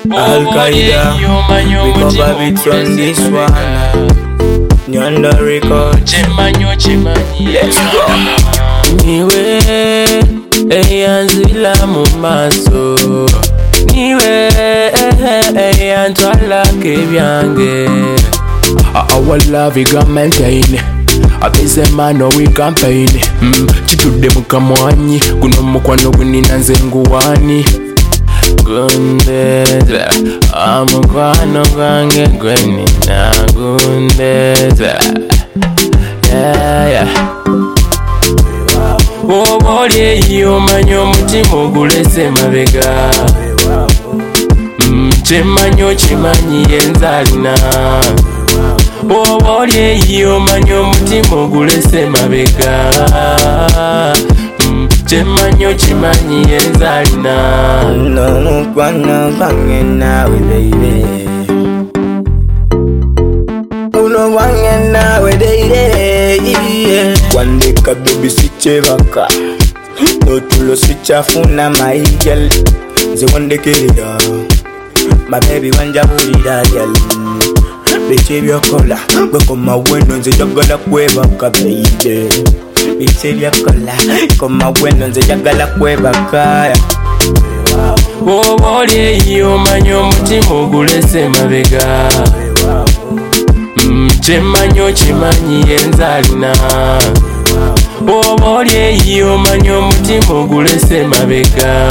Al-Qaeda, we cover bits on this one. Nyanda record. Let's go. Niwe eyanzila mu maso, niwe eyantwala kebyange. Our love we can maintain. Abese mano we campaign. Chitude mukamwanyi kuno mukwano gunina nze nguwani. Gundeza amukwano gwange gwenina gundeza. Yeah. Obole yomanya omutima ogulese mabega. Kyemanyi kimanyi enzalina. Obole yomanya omutima ogulese mabega. Kyemanyi kimanyi enzalina. N'omukwano gwange naawe baby. Uno gwange naawe baby. Wandeka baby sikyebaka. Notulo sikyafuna my girl. Nze wandekera. My baby wanjabulira girl. Biche byokola gukoma weno nze jagala kwebaka baby. Biche byokola gukoma weno nze jagala kwebaka. Obole yomanya omutima ogulese mabega. Kyemanyi kimanyi enzalina. Obole yomanya omutima ogulese mabega.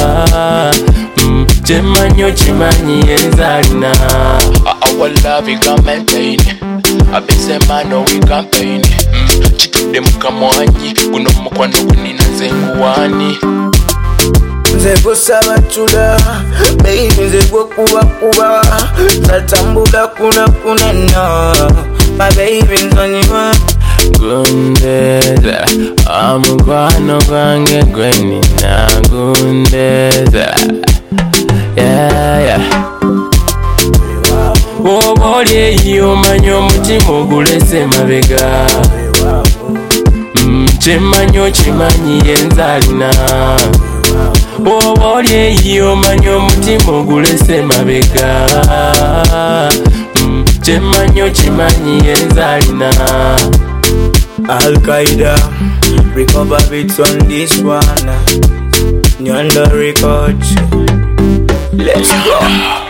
Kyemanyi kimanyi enzalina. Our love we can maintain. Abese mano we campaign. Chitude mukamwanyi kuno mukwano gunina nze nguwani. Nze gusaba chula baby, nze kuba tatambula kuna no. My baby nzonyiwa gundeza amukwano gwange gwenina gundeza. Yeah. Obole yomanya omutima ogulese mabega. Kyemanyi kimanyi enzalina. Obole yomanya omutima ogulese mabega. Kyemanyi kimanyi enzalina. Al-Qaeda, recover bits on this one. Nyanda record. Let's go.